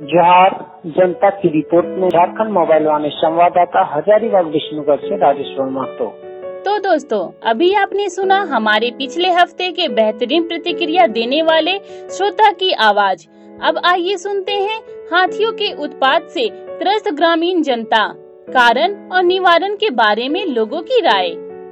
जोहार। जनता की रिपोर्ट में झारखंड मोबाइल वाले संवाददाता हजारीबाग विष्णुगढ़ से राजेश्वर महतो। तो दोस्तों, अभी आपने सुना हमारे पिछले हफ्ते के बेहतरीन प्रतिक्रिया देने वाले श्रोता की आवाज। अब आइए सुनते हैं हाथियों के उत्पात से त्रस्त ग्रामीण जनता, कारण और निवारण के बारे में लोगों की राय।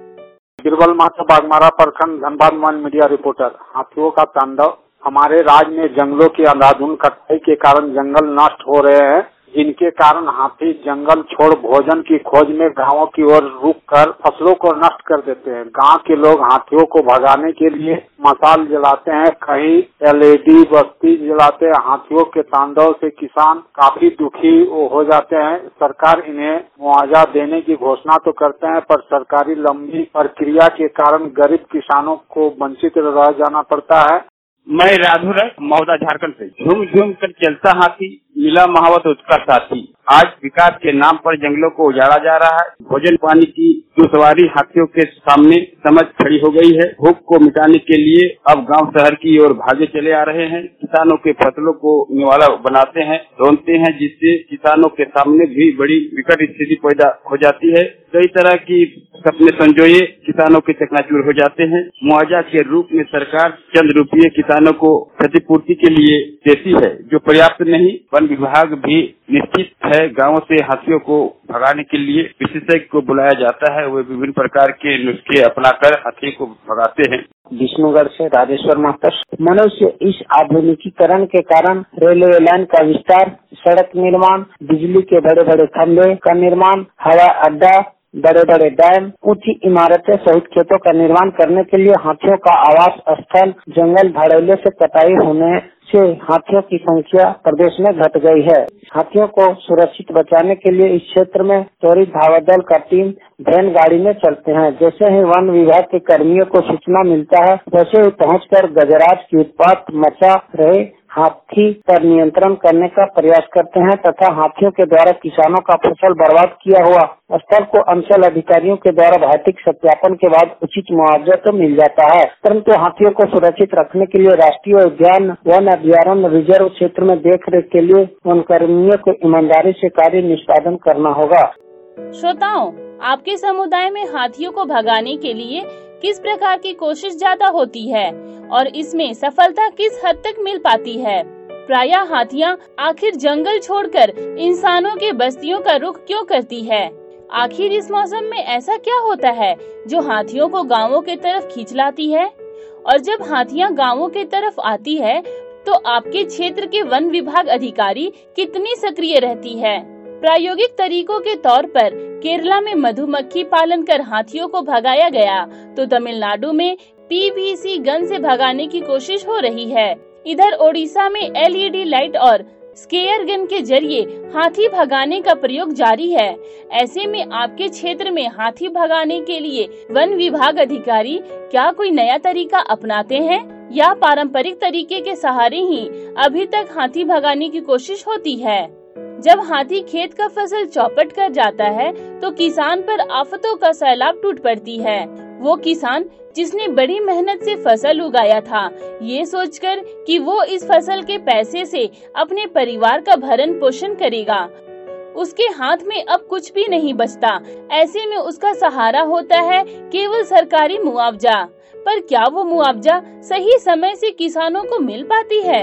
बीरबल महतो, बागमारा प्रखंड, धनबाद मोबाइल मीडिया रिपोर्टर। हाथियों का तांडव। हमारे राज्य में जंगलों की अंधाधुंध कटाई के कारण जंगल नष्ट हो रहे हैं, जिनके कारण हाथी जंगल छोड़ भोजन की खोज में गांवों की ओर रुक कर फसलों को नष्ट कर देते हैं। गांव के लोग हाथियों को भगाने के लिए मशाल जलाते हैं, कहीं LED बत्ती जलाते हैं। हाथियों के तांडव से किसान काफी दुखी हो जाते हैं। सरकार इन्हें मुआवजा देने की घोषणा तो करते हैं, पर सरकारी लंबी प्रक्रिया के कारण गरीब किसानों को वंचित रह जाना पड़ता है। मैं राधु राय, मौदा, झारखंड से। झूम झूम कर चलता हाथी, मिला महावत उसका साथी। आज विकास के नाम पर जंगलों को उजाड़ा जा रहा है। भोजन पानी की दुश्वारी हाथियों के सामने समझ खड़ी हो गई है। भूख को मिटाने के लिए अब गांव शहर की ओर भागे चले आ रहे हैं। किसानों के फसलों को निवाला बनाते हैं, ढूंढते हैं, जिससे किसानों के सामने भी बड़ी विकट स्थिति पैदा हो जाती है। कई तरह की सपने संजोए किसानों के चकनाचूर हो जाते हैं। मुआवजा के रूप में सरकार चंद रुपये किसानों को क्षतिपूर्ति के लिए देती है, जो पर्याप्त नहीं। वन विभाग भी निश्चित है। गांवों से हाथियों को भगाने के लिए विशेषज्ञ को बुलाया जाता है। वे विभिन्न प्रकार के नुस्खे अपनाकर हाथी को भगाते हैं। विष्णुगढ़ से राजेश्वर महतो। मनुष्य इस आधुनिकीकरण के कारण रेलवे लाइन का विस्तार, सड़क निर्माण, बिजली के बड़े बड़े खंभे का निर्माण, हवाई अड्डा, बड़े बड़े डैम, ऊंची इमारतें सहित खेतों का निर्माण करने के लिए हाथियों का आवास स्थल जंगल झाड़ेले से कटाई होने से हाथियों की संख्या प्रदेश में घट गई है। हाथियों को सुरक्षित बचाने के लिए इस क्षेत्र में त्वरित धावा दल का टीम वैन गाड़ी में चलते हैं। जैसे ही वन विभाग के कर्मियों को सूचना मिलता है, वैसे ही पहुंचकर गजराज की उत्पात मचा रहे हाथी पर नियंत्रण करने का प्रयास करते हैं तथा हाथियों के द्वारा किसानों का फसल बर्बाद किया हुआ स्थल को अंचल अधिकारियों के द्वारा भौतिक सत्यापन के बाद उचित मुआवजा तो मिल जाता है, परंतु हाथियों को सुरक्षित रखने के लिए राष्ट्रीय उद्यान, वन अभ्यारण्य, रिजर्व क्षेत्र में देखरेख के लिए वन कर्मियों को ईमानदारी से कार्य निष्पादन करना होगा। श्रोताओं, आपके समुदाय में हाथियों को भगाने के लिए किस प्रकार की कोशिश ज्यादा होती है और इसमें सफलता किस हद तक मिल पाती है? प्रायः हाथियां आखिर जंगल छोड़कर इंसानों के बस्तियों का रुख क्यों करती है? आखिर इस मौसम में ऐसा क्या होता है जो हाथियों को गांवों के तरफ खींच लाती है? और जब हाथियां गांवों के तरफ आती है तो आपके क्षेत्र के वन विभाग अधिकारी कितनी सक्रिय रहती है? प्रायोगिक तरीकों के तौर पर केरला में मधुमक्खी पालन कर हाथियों को भगाया गया, तो तमिलनाडु में PVC गन से भगाने की कोशिश हो रही है। इधर ओडिशा में LED लाइट और स्केयर गन के जरिए हाथी भगाने का प्रयोग जारी है। ऐसे में आपके क्षेत्र में हाथी भगाने के लिए वन विभाग अधिकारी क्या कोई नया तरीका अपनाते हैं या पारंपरिक तरीके के सहारे ही अभी तक हाथी भगाने की कोशिश होती है? जब हाथी खेत का फसल चौपट कर जाता है तो किसान पर आफतों का सैलाब टूट पड़ती है। वो किसान जिसने बड़ी मेहनत से फसल उगाया था, ये सोचकर कि वो इस फसल के पैसे से अपने परिवार का भरण पोषण करेगा, उसके हाथ में अब कुछ भी नहीं बचता। ऐसे में उसका सहारा होता है केवल सरकारी मुआवजा। पर क्या वो मुआवजा सही समय से किसानों को मिल पाती है?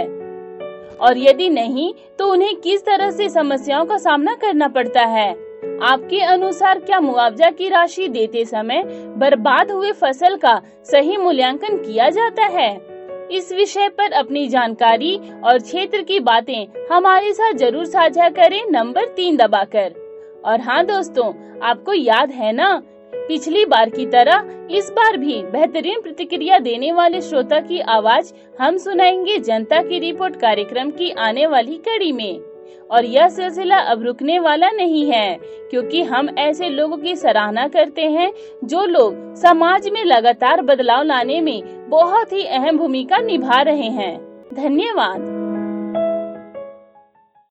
और यदि नहीं तो उन्हें किस तरह से समस्याओं का सामना करना पड़ता है? आपके अनुसार क्या मुआवजा की राशि देते समय बर्बाद हुए फसल का सही मूल्यांकन किया जाता है? इस विषय पर अपनी जानकारी और क्षेत्र की बातें हमारे साथ जरूर साझा करें नंबर 3 दबाकर। और हाँ दोस्तों, आपको याद है ना, पिछली बार की तरह इस बार भी बेहतरीन प्रतिक्रिया देने वाले श्रोता की आवाज हम सुनाएंगे जनता की रिपोर्ट कार्यक्रम की आने वाली कड़ी में। और यह सिलसिला अब रुकने वाला नहीं है, क्योंकि हम ऐसे लोगों की सराहना करते हैं जो लोग समाज में लगातार बदलाव लाने में बहुत ही अहम भूमिका निभा रहे हैं। धन्यवाद।